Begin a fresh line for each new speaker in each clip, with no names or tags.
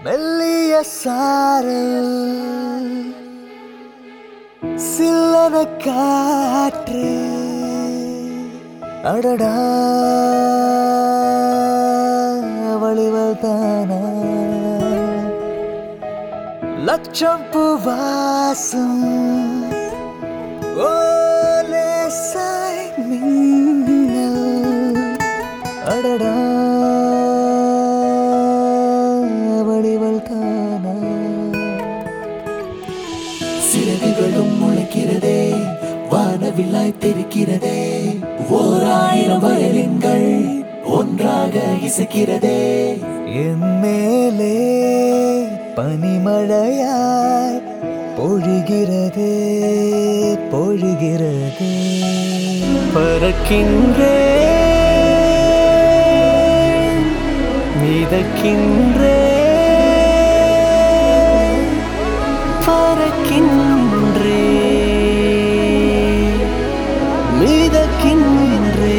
மெல்லிய சாரல் சில்லன காற்று அடடா வழிவல் தானா லட்சம் பூவாசம் ஓலே சாய் மின்னல் அடடா வழிவல் தானா
சிறகுகளும் முளைக்கிறதே வானவில்லாய் தெரிக்கிறதே ஓர் ஆயிரம் வயலின்கள் ஒன்றாக இசைக்கிறதே
என் மேலே பனிமழையாய் பொழிகிறதே பொழிகிறதே பறக்கின்றேன் மிதக்கின்றேன் பறக்கின்றேன் மிதக்கின்றேன்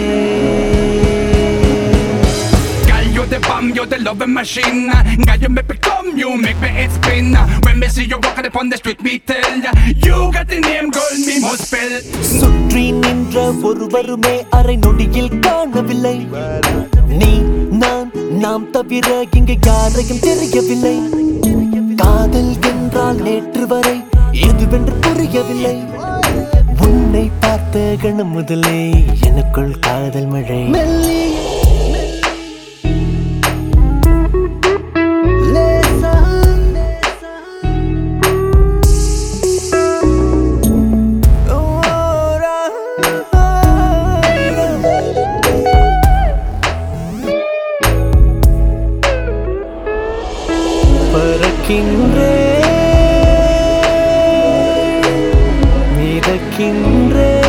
You're the bomb, you're the loving machine. Girl, you make me come, you make me head spin. When me see you walking upon the street, me tell ya, you got the name, girl, me must spell.
சுற்றி நின்ற ஒருவருமே அரை நொடியில் காணவில்லை நீ நான் நாம் தவிர இங்கு யாரையும் தெரியவில்லை காதல் என்றால் நேற்று வரை எதுவென்று புரியவில்லை உன்னை பார்த்த கணம் முதலே எனக்குள் காதல் மழை பறக்கின்றேன் மிதக்கின்றேன்